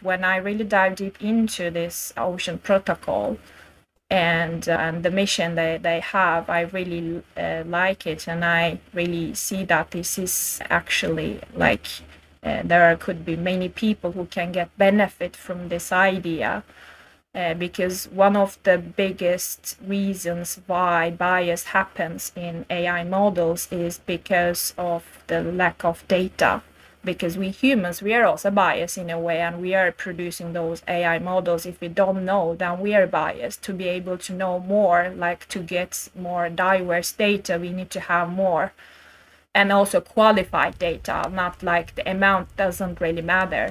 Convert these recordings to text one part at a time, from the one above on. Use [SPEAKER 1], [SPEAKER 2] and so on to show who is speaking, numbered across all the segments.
[SPEAKER 1] when I really dive deep into this Ocean Protocol and the mission that they have, I really like it, and I really see that this is actually like there could be many people who can get benefit from this idea. Because one of the biggest reasons why bias happens in AI models is because of the lack of data. Because we humans, we are also biased in a way, and we are producing those AI models. If we don't know, then we are biased. To be able to know more, like to get more diverse data, we need to have more. And also qualified data, not like the amount doesn't really matter.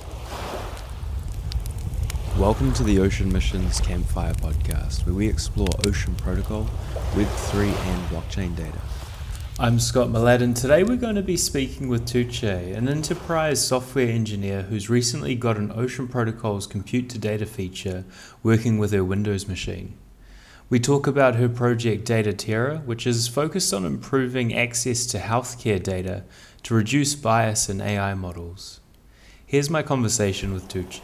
[SPEAKER 2] Welcome to the Ocean Missions Campfire podcast, where we explore Ocean Protocol, Web3 and blockchain data.
[SPEAKER 3] I'm Scott Millett, and today we're going to be speaking with Tuche, an enterprise software engineer who's recently got an Ocean Protocol's compute to data feature working with her Windows machine. We talk about her project Data Terra, which is focused on improving access to healthcare data to reduce bias in AI models. Here's my conversation with Tuche.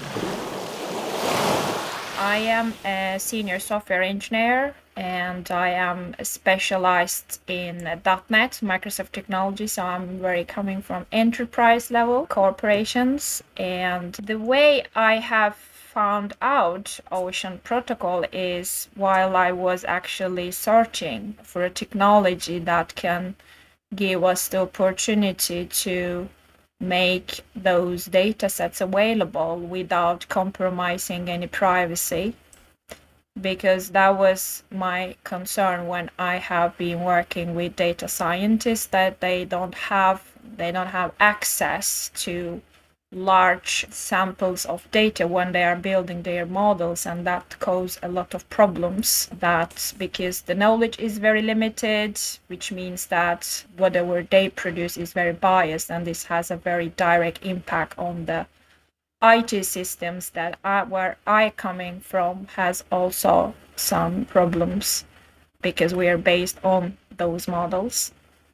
[SPEAKER 1] I am a senior software engineer, and I am specialized in .NET, Microsoft technology, so I'm very coming from enterprise level corporations. And the way I have found out Ocean Protocol is while I was actually searching for a technology that can give us the opportunity to make those data sets available without compromising any privacy, because that was my concern when I have been working with data scientists, that they don't have access to large samples of data when they are building their models, and that causes a lot of problems. That because the knowledge is very limited, which means that whatever they produce is very biased, and this has a very direct impact on the IT systems that where I coming from has also some problems because we are based on those models.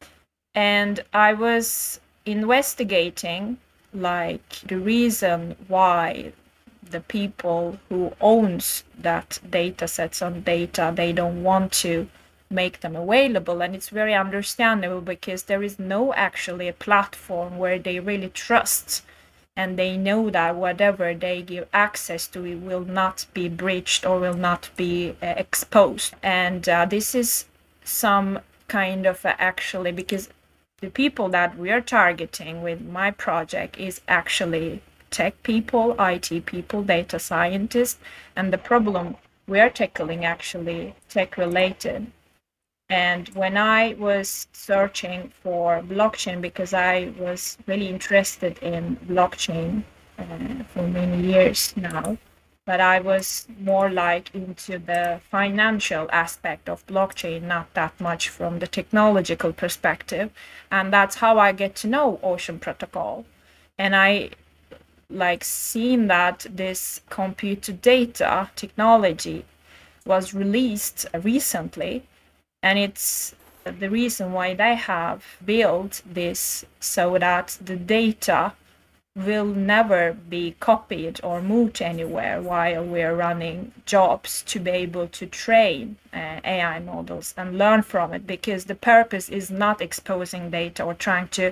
[SPEAKER 1] And I was investigating like the reason why the people who owns that data sets on data, they don't want to make them available. And it's very understandable because there is no actually a platform where they really trust, and they know that whatever they give access to, it will not be breached or will not be exposed. And this is some kind of actually, because the people that we are targeting with my project is actually tech people, IT people, data scientists, and the problem we are tackling actually tech related. And when I was searching for blockchain, because I was really interested in blockchain for many years now, but I was more like into the financial aspect of blockchain, not that much from the technological perspective. And that's how I get to know Ocean Protocol. And I like seen that this compute to data technology was released recently, and it's the reason why they have built this so that the data will never be copied or moved anywhere while we're running jobs, to be able to train AI models and learn from it, because the purpose is not exposing data or trying to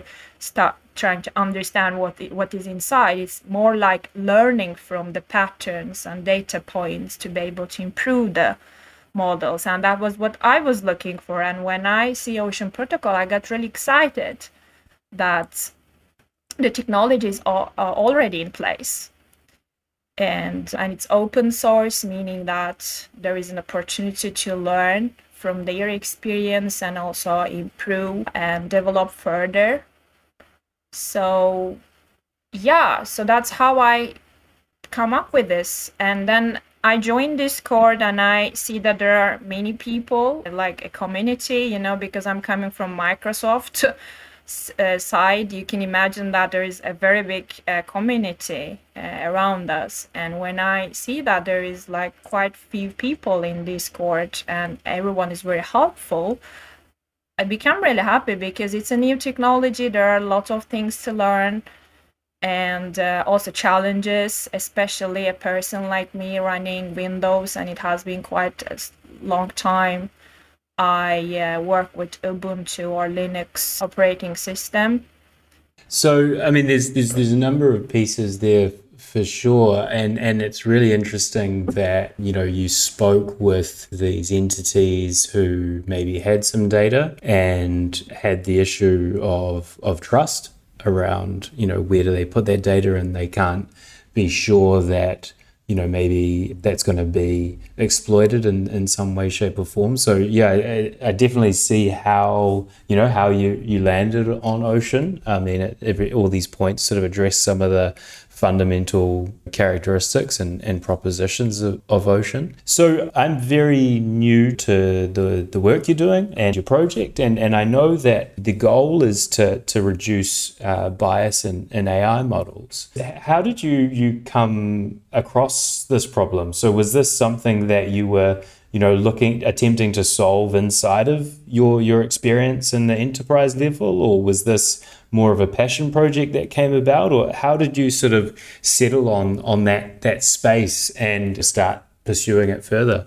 [SPEAKER 1] understand what is inside. It's more like learning from the patterns and data points to be able to improve the models. And that was what I was looking for. And when I see Ocean Protocol, I got really excited that the technologies are already in place, and it's open source, meaning that there is an opportunity to learn from their experience and also improve and develop further. So yeah, so that's how I come up with this. And then I joined Discord, and I see that there are many people, like a community, because I'm coming from Microsoft side. You can imagine that there is a very big community around us. And when I see that there is like quite few people in Discord and everyone is very helpful, I become really happy, because it's a new technology. There are a lot of things to learn. and also challenges, especially a person like me running Windows, and it has been quite a long time. I work with Ubuntu or Linux operating system.
[SPEAKER 3] So, I mean, there's a number of pieces there for sure, and it's really interesting that you spoke with these entities who maybe had some data and had the issue of trust around where do they put that data, and they can't be sure that maybe that's going to be exploited in some way, shape, or form. So yeah, I definitely see how how you landed on Ocean. I mean, all these points sort of address some of the fundamental characteristics and propositions of Ocean. So I'm very new to the work you're doing and your project, and I know that the goal is to reduce bias in AI models. How did you come across this problem? So was this something that you were attempting to solve inside of your experience in the enterprise level, or was this more of a passion project that came about, or how did you sort of settle on that space and start pursuing it further?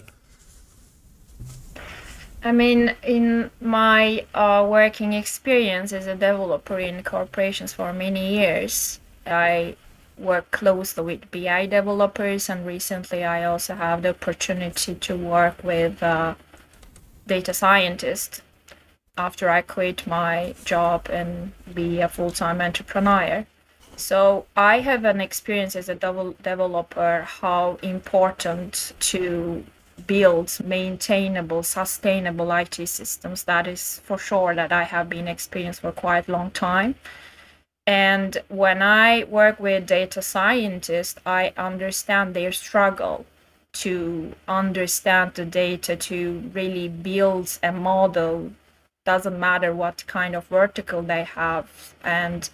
[SPEAKER 1] I mean, in my working experience as a developer in corporations for many years, I work closely with BI developers, and recently I also have the opportunity to work with data scientists after I quit my job and be a full-time entrepreneur. So I have an experience as a developer how important to build maintainable, sustainable IT systems. That is for sure that I have been experienced for quite a long time. And when I work with data scientists, I understand their struggle to understand the data, to really build a model. Doesn't matter what kind of vertical they have, and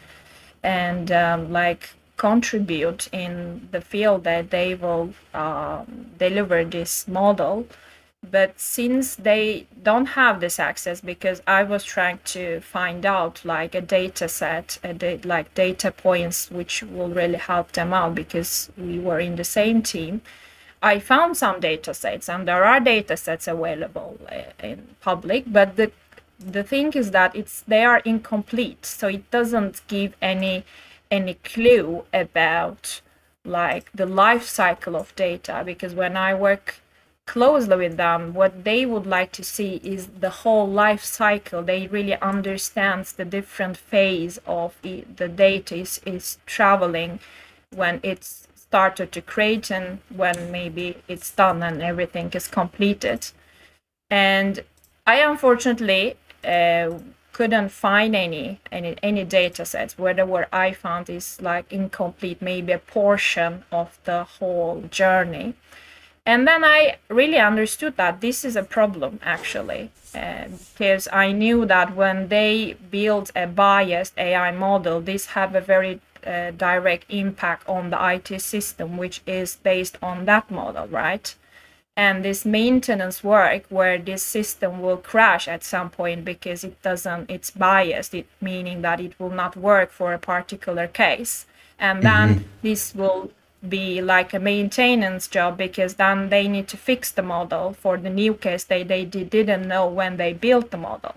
[SPEAKER 1] like contribute in the field that they will deliver this model. But since they don't have this access, because I was trying to find out like a data set, like data points which will really help them out, because we were in the same team. I found some data sets, and there are data sets available in public, but the thing is that they are incomplete, so it doesn't give any clue about like the life cycle of data. Because when I work closely with them, what they would like to see is the whole life cycle. They really understands the different phase of the data is traveling, when it's started to create and when maybe it's done and everything is completed. And I unfortunately couldn't find any data sets. Whatever I found is like incomplete, maybe a portion of the whole journey. And then I really understood that this is a problem, actually, because I knew that when they build a biased AI model, this have a very direct impact on the IT system, which is based on that model, right? And this maintenance work where this system will crash at some point because it's biased, meaning that it will not work for a particular case. And then this will be like a maintenance job, because then they need to fix the model for the new case they didn't know when they built the model.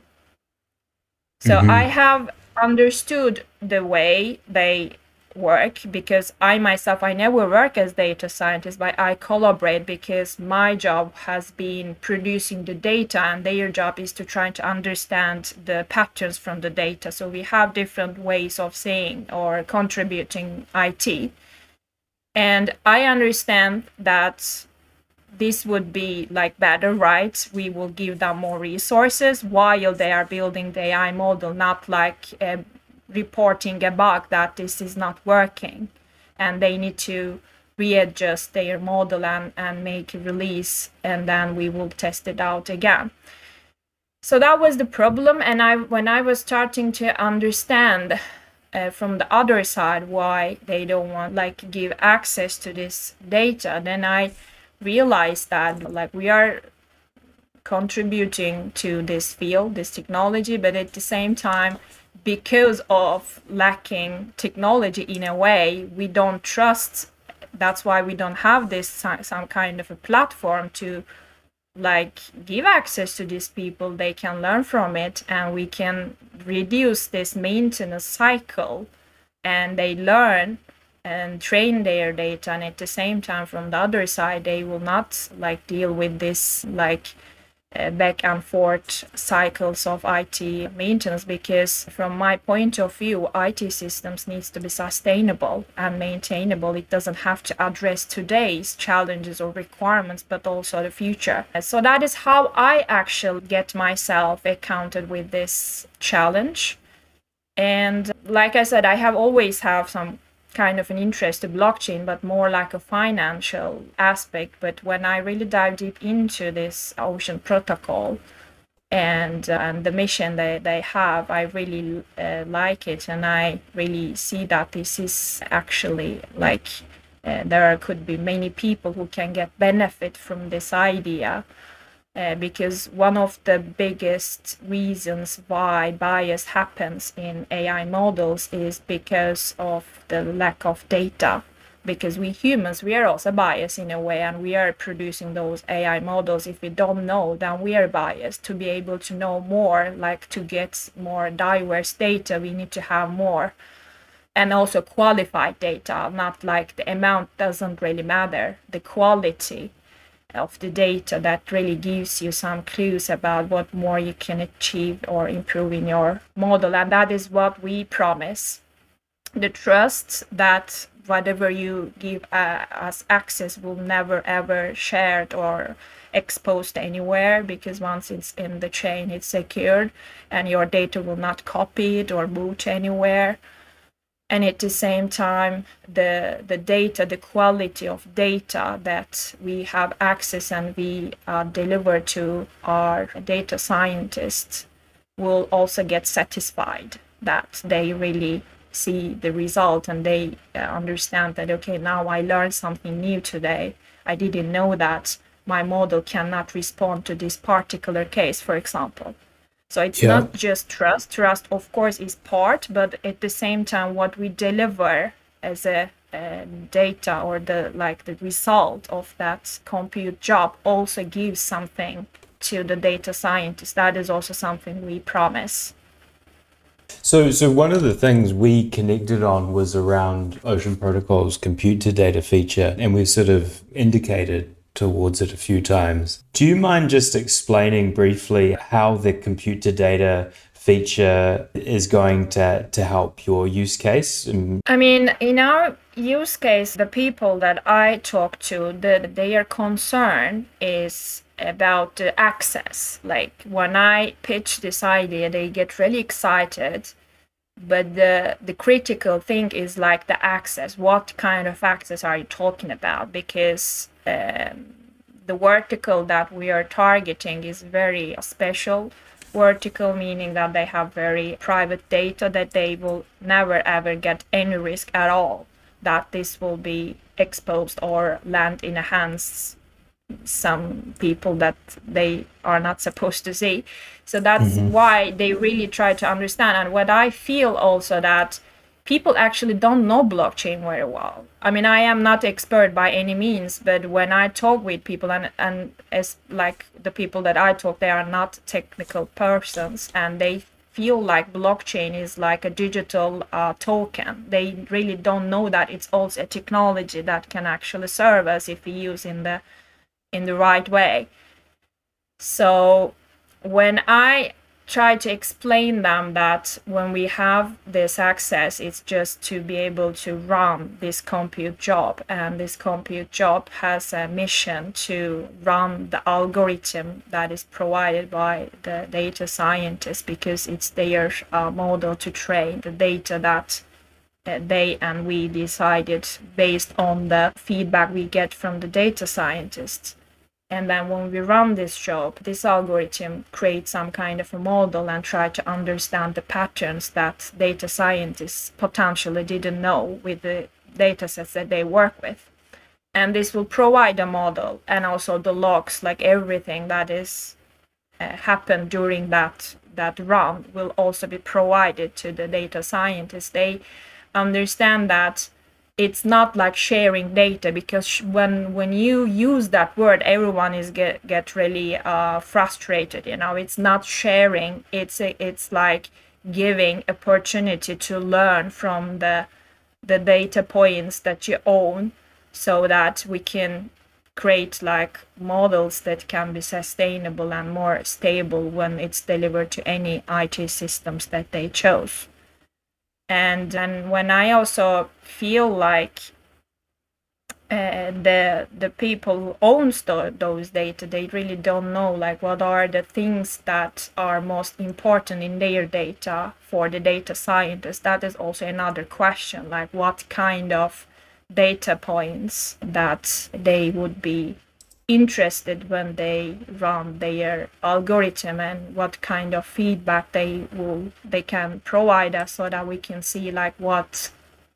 [SPEAKER 1] So I have understood the way they work, because I never work as data scientist, but I collaborate, because my job has been producing the data and their job is to try to understand the patterns from the data. So we have different ways of saying or contributing IT. And I understand that this would be like better, right? We will give them more resources while they are building the AI model, not like reporting a bug that this is not working. And they need to readjust their model and make a release, and then we will test it out again. So that was the problem. And when I was starting to understand from the other side why they don't want like give access to this data, then I realized that like we are contributing to this field, this technology, but at the same time because of lacking technology in a way, we don't trust. That's why we don't have this some kind of a platform to like give access to these people. They can learn from it, and we can reduce this maintenance cycle, and they learn and train their data, and at the same time from the other side they will not like deal with this like back and forth cycles of IT maintenance, because from my point of view, IT systems needs to be sustainable and maintainable. It doesn't have to address today's challenges or requirements, but also the future. So that is how I actually get myself accounted with this challenge. And like I said, I have always have some kind of an interest to blockchain, but more like a financial aspect. But when I really dive deep into this Ocean protocol and the mission that they have, I really like it, and I really see that this is actually like there could be many people who can get benefit from this idea. Because one of the biggest reasons why bias happens in AI models is because of the lack of data. Because we humans, we are also biased in a way, and we are producing those AI models. If we don't know, then we are biased. To be able to know more, like to get more diverse data, we need to have more. And also qualified data, not like the amount doesn't really matter, the quality of the data that really gives you some clues about what more you can achieve or improve in your model. And that is what we promise. The trust that whatever you give us access will never ever shared or exposed anywhere, because once it's in the chain, it's secured and your data will not copy it or move to anywhere. And at the same time, the data, the quality of data that we have access and we deliver to our data scientists will also get satisfied that they really see the result, and they understand that, okay, now I learned something new today. I didn't know that my model cannot respond to this particular case, for example. So it's not just trust. Trust, of course, is part, but at the same time, what we deliver as a data or the result of that compute job also gives something to the data scientist. That is also something we promise.
[SPEAKER 3] So one of the things we connected on was around Ocean Protocol's compute to data feature, and we sort of indicated towards it a few times. Do you mind just explaining briefly how the compute to data feature is going to help your use case?
[SPEAKER 1] I mean, in our use case, the people that I talk to, their concern is about the access. Like when I pitch this idea, they get really excited. But the critical thing is like the access. What kind of access are you talking about? Because the vertical that we are targeting is very special vertical, meaning that they have very private data that they will never ever get any risk at all that this will be exposed or land in the hands some people that they are not supposed to see. So that's why they really try to understand. And what I feel also that people actually don't know blockchain very well. I mean, I am not expert by any means, but when I talk with people and as like the people that I talk, they are not technical persons, and they feel like blockchain is like a digital token. They really don't know that it's also a technology that can actually serve us if we use in the right way. So when I try to explain them that when we have this access, it's just to be able to run this compute job, and this compute job has a mission to run the algorithm that is provided by the data scientists, because it's their model to train the data that they and we decided based on the feedback we get from the data scientists. And then when we run this job, this algorithm creates some kind of a model and try to understand the patterns that data scientists potentially didn't know with the data sets that they work with. And this will provide a model and also the logs, like everything that is happened during that that run will also be provided to the data scientists. They understand that it's not like sharing data, because when you use that word, everyone is get really frustrated. It's not sharing. It's like giving opportunity to learn from the data points that you own, so that we can create like models that can be sustainable and more stable when it's delivered to any IT systems that they chose. And then when I also feel like the people who owns those data, they really don't know like what are the things that are most important in their data for the data scientists. That is also another question, like what kind of data points that they would be interested when they run their algorithm, and what kind of feedback they can provide us, so that we can see like what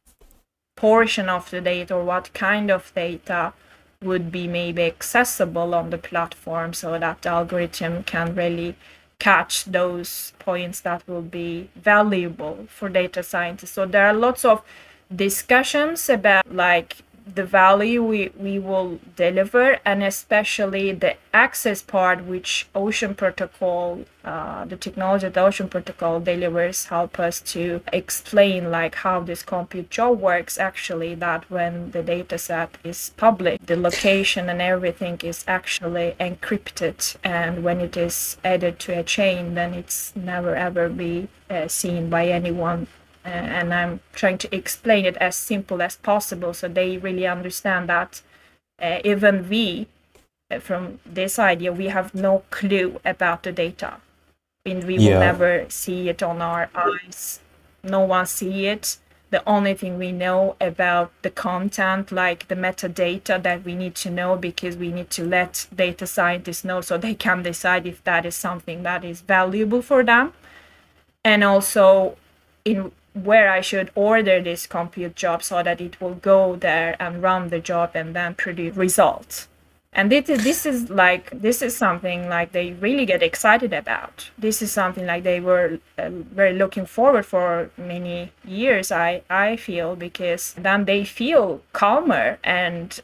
[SPEAKER 1] portion of the data or what kind of data would be maybe accessible on the platform, so that the algorithm can really catch those points that will be valuable for data scientists. So there are lots of discussions about like the value we will deliver, and especially the access part, which Ocean Protocol, the technology that Ocean Protocol delivers, help us to explain like how this compute job works actually, that when the data set is public, the location and everything is actually encrypted, and when it is added to a chain, then it's never ever be seen by anyone. And I'm trying to explain it as simple as possible, so they really understand that even we, from this idea, we have no clue about the data, and we will never see it on our eyes. No one see it. The only thing we know about the content, like the metadata that we need to know, because we need to let data scientists know so they can decide if that is something that is valuable for them, and also in where I should order this compute job so that it will go there and run the job and then produce results. And this is something like they really get excited about. This is something like they were very looking forward for many years, I feel, because then they feel calmer and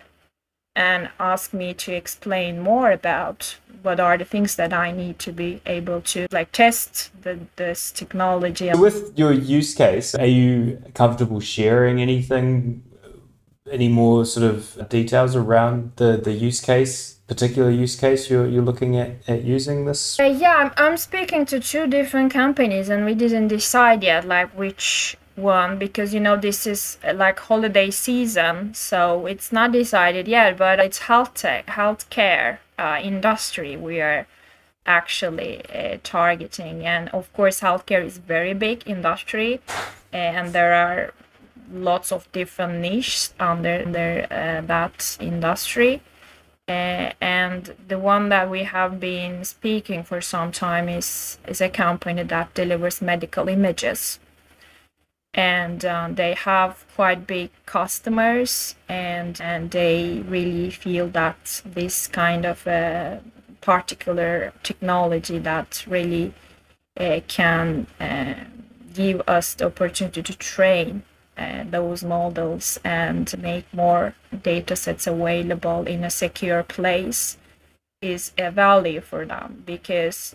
[SPEAKER 1] ask me to explain more about what are the things that I need to be able to like test this technology.
[SPEAKER 3] With your use case, are you comfortable sharing anything, any more sort of details around the use case, particular use case you're looking at using this?
[SPEAKER 1] Yeah, I'm speaking to two different companies, and we didn't decide yet like which one, because this is like holiday season, so it's not decided yet, but it's healthcare industry we are actually targeting. And of course healthcare is very big industry, and there are lots of different niches under that industry. And the one that we have been speaking for some time is a company that delivers medical images, and they have quite big customers, and they really feel that this kind of particular technology that really can give us the opportunity to train those models and make more data sets available in a secure place is a value for them. Because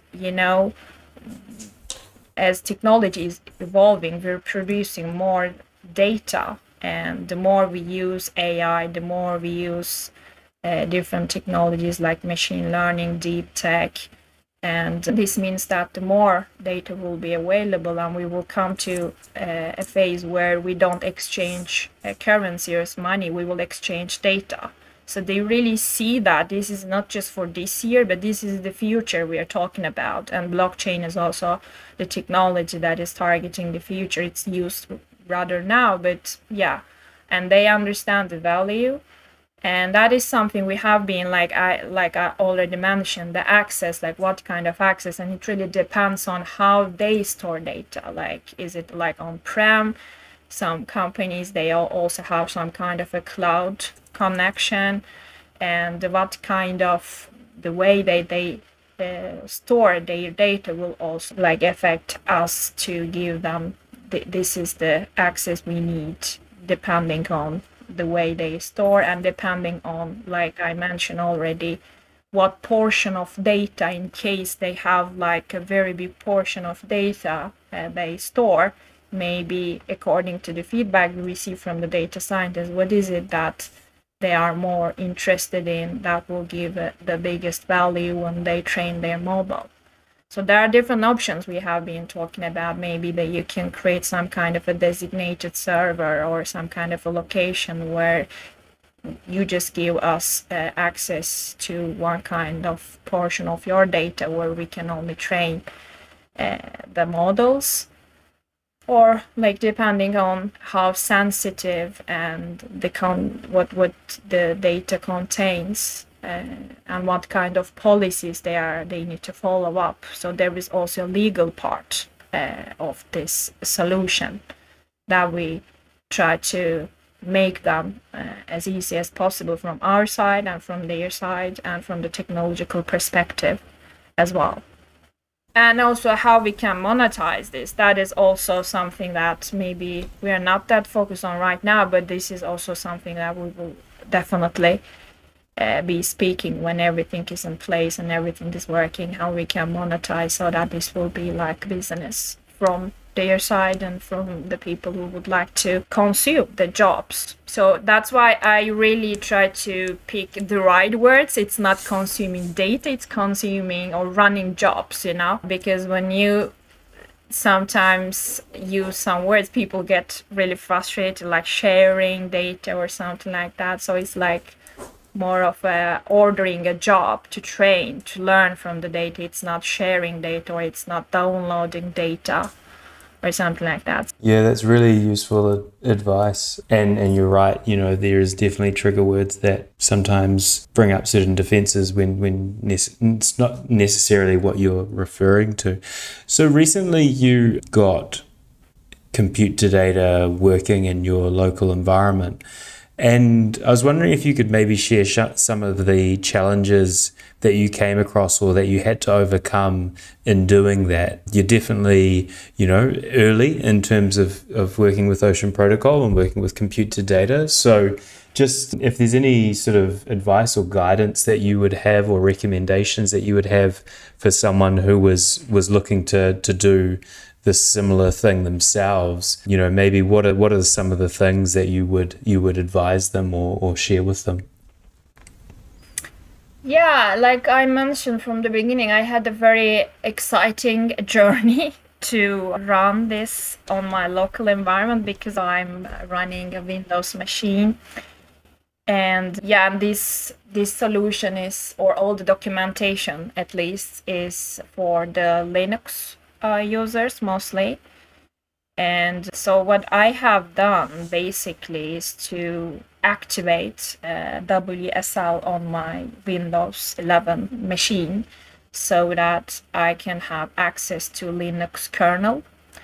[SPEAKER 1] as technology is evolving, we're producing more data, and the more we use AI, the more we use different technologies like machine learning, deep tech, and this means that the more data will be available, and we will come to a phase where we don't exchange currency or money, we will exchange data. So they really see that this is not just for this year, but this is the future we are talking about. And blockchain is also the technology that is targeting the future. It's used rather now, but yeah, and they understand the value. And that is something we have been, like I already mentioned, the access, like what kind of access, and it really depends on how they store data. Like, is it like on-prem? Some companies, they also have some kind of a cloud connection, and what kind of the way they store their data will also like affect us to give them this is the access we need, depending on the way they store and depending on, like I mentioned already, what portion of data, in case they have like a very big portion of data they store, maybe according to the feedback we receive from the data scientists, what is it that they are more interested in that will give the biggest value when they train their model. So there are different options we have been talking about. Maybe that you can create some kind of a designated server or some kind of a location where you just give us access to one kind of portion of your data where we can only train the models, or like depending on how sensitive and what the data contains and what kind of policies they need to follow up. So there is also a legal part of this solution that we try to make them as easy as possible from our side and from their side and from the technological perspective as well. And also how we can monetize this. That is also something that maybe we are not that focused on right now, but this is also something that we will definitely be speaking when everything is in place and everything is working, how we can monetize so that this will be like business from their side and from the people who would like to consume the jobs. So that's why I really try to pick the right words. It's not consuming data, it's consuming or running jobs, because when you sometimes use some words, people get really frustrated, like sharing data or something like that. So it's like more of ordering a job to train, to learn from the data. It's not sharing data or it's not downloading data or something like that.
[SPEAKER 3] Yeah, that's really useful advice. And you're right, there is definitely trigger words that sometimes bring up certain defenses when it's not necessarily what you're referring to. So recently you got Compute to Data working in your local environment. And I was wondering if you could maybe share some of the challenges that you came across or that you had to overcome in doing that. You're definitely, early in terms of working with Ocean Protocol and working with Compute to Data. So just if there's any sort of advice or guidance that you would have or recommendations that you would have for someone who was looking to do this similar thing themselves, maybe what are some of the things that you would advise them or share with them?
[SPEAKER 1] Yeah, like I mentioned from the beginning, I had a very exciting journey to run this on my local environment because I'm running a Windows machine. And yeah, this solution is, or all the documentation at least, is for the Linux users mostly. And so what I have done basically is to activate WSL on my Windows 11 machine so that I can have access to Linux kernel.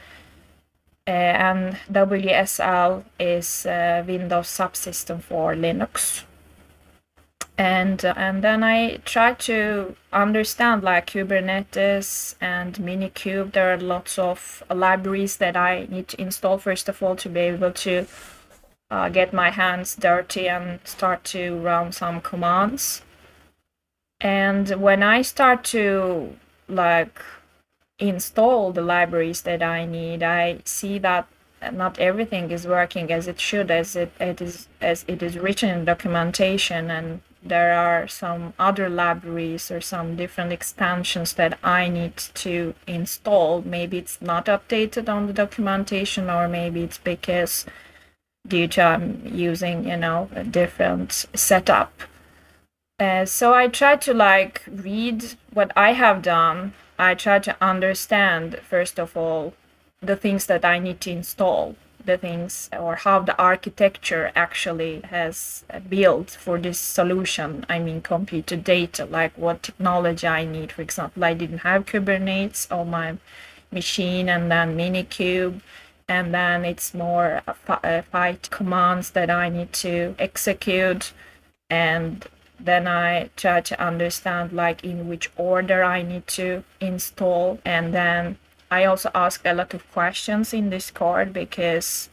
[SPEAKER 1] And WSL is a Windows subsystem for Linux. And then I try to understand like Kubernetes and Minikube. There are lots of libraries that I need to install first of all to be able to get my hands dirty and start to run some commands. And when I start to like install the libraries that I need, I see that not everything is working as it should, as it is written in documentation, and there are some other libraries or some different extensions that I need to install. Maybe it's not updated on the documentation, or maybe it's because due to I'm using, a different setup. So I try to like read what I have done. I try to understand, first of all, the things that I need to install, the things or how the architecture actually has built for this solution. I mean, Compute to Data, like what technology I need. For example, I didn't have Kubernetes on my machine, and then Minikube, and then it's more fight commands that I need to execute. And Then I try to understand like in which order I need to install. And then I also ask a lot of questions in Discord because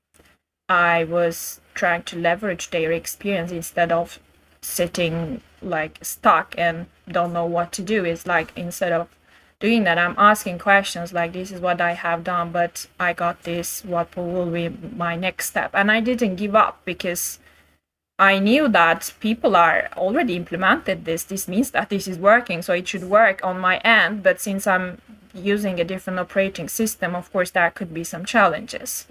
[SPEAKER 1] I was trying to leverage their experience instead of sitting like stuck and don't know what to do. It's like instead of doing that, I'm asking questions like, this is what I have done, but I got this. What will be my next step? And I didn't give up because I knew that people are already implemented this. This means that this is working, so it should work on my end. But since I'm using a different operating system, of course, there could be some challenges.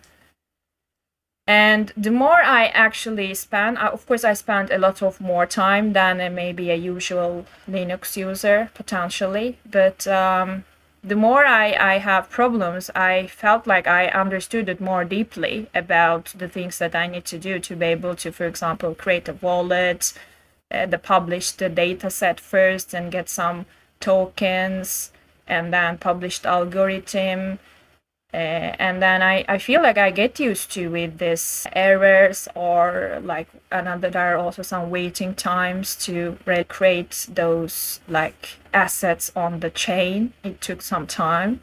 [SPEAKER 1] And the more I actually spend, of course, I spend a lot of more time than maybe a usual Linux user, potentially. But the more I have problems, I felt like I understood it more deeply about the things that I need to do to be able to, for example, create a wallet, publish the data set first and get some tokens, and then publish the algorithm. And then I feel like I get used to with this errors or like another, there are also some waiting times to create those like assets on the chain. It took some time.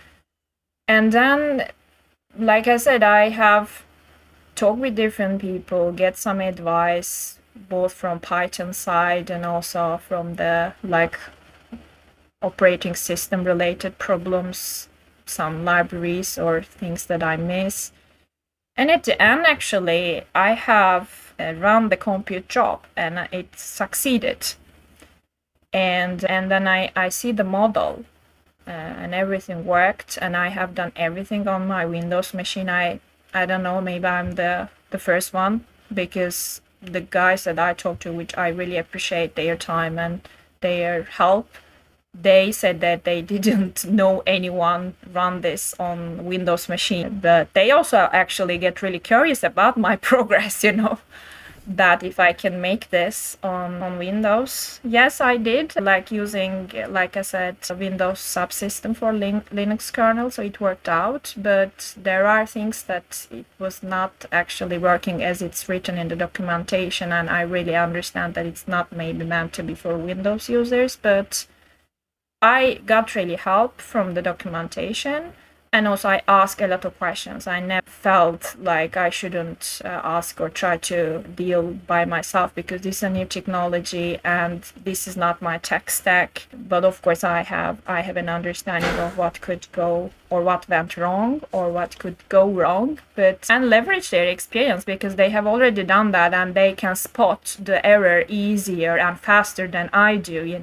[SPEAKER 1] And then, like I said, I have talked with different people, get some advice, both from Python side and also from the like operating system related problems, some libraries or things that I miss. And at the end, actually, I have run the compute job and it succeeded. And then I see the model and everything worked, and I have done everything on my Windows machine. I don't know, maybe I'm the first one, because the guys that I talked to, which I really appreciate their time and their help, they said that they didn't know anyone run this on Windows machine, but they also actually get really curious about my progress, that if I can make this on Windows. Yes, I did, like using, like I said, a Windows subsystem for Linux kernel, so it worked out, but there are things that it was not actually working as it's written in the documentation, and I really understand that it's not maybe meant to be for Windows users, but I got really help from the documentation, and also I asked a lot of questions. I never felt like I shouldn't ask or try to deal by myself, because this is a new technology and this is not my tech stack. But of course I have an understanding of what could go or what went wrong or what could go wrong, and leverage their experience, because they have already done that and they can spot the error easier and faster than I do,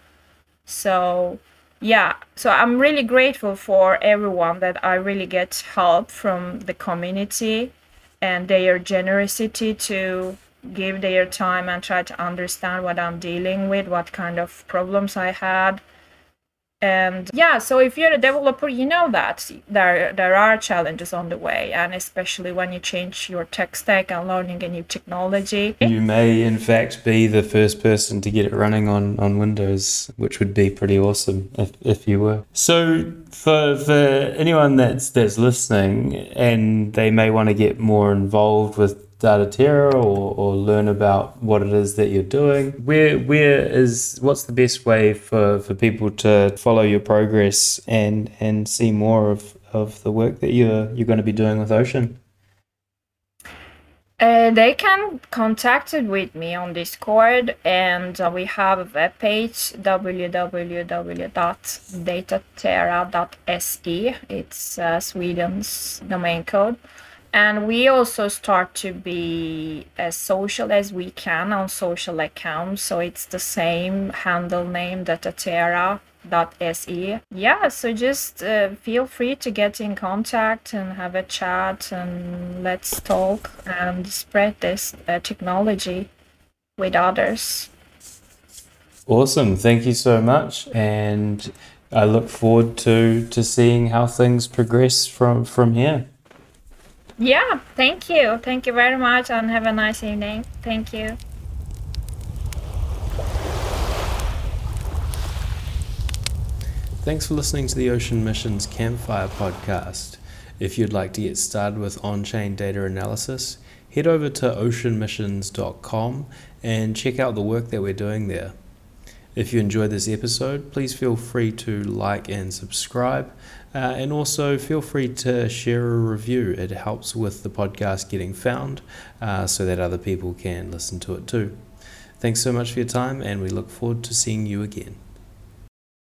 [SPEAKER 1] So yeah, so I'm really grateful for everyone that I really get help from the community and their generosity to give their time and try to understand what I'm dealing with, what kind of problems I had. And yeah, so if you're a developer, you know that there are challenges on the way, and especially when you change your tech stack and learning a new technology.
[SPEAKER 3] You may, in fact, be the first person to get it running on Windows, which would be pretty awesome if you were. So for anyone that's listening and they may want to get more involved with Dataterra or learn about what it is that you're doing, what's the best way for people to follow your progress and see more of the work that you're going to be doing with Ocean?
[SPEAKER 1] They can contact with me on Discord, and we have a webpage, www.dataterra.se. It's Sweden's domain code. And we also start to be as social as we can on social accounts. So it's the same handle name, dataterra.se. Yeah, so just feel free to get in contact and have a chat, and let's talk and spread this technology with others.
[SPEAKER 3] Awesome. Thank you so much. And I look forward to seeing how things progress from here.
[SPEAKER 1] Yeah, thank you. Thank you very much, and have a nice evening. Thank you.
[SPEAKER 2] Thanks for listening to the Ocean Missions Campfire podcast. If you'd like to get started with on-chain data analysis,
[SPEAKER 3] head over to oceanmissions.com and check out the work that we're doing there. If you enjoyed this episode, please feel free to like and subscribe, and also feel free to share a review. It helps with the podcast getting found so that other people can listen to it too. Thanks so much for your time, and we look forward to seeing you again.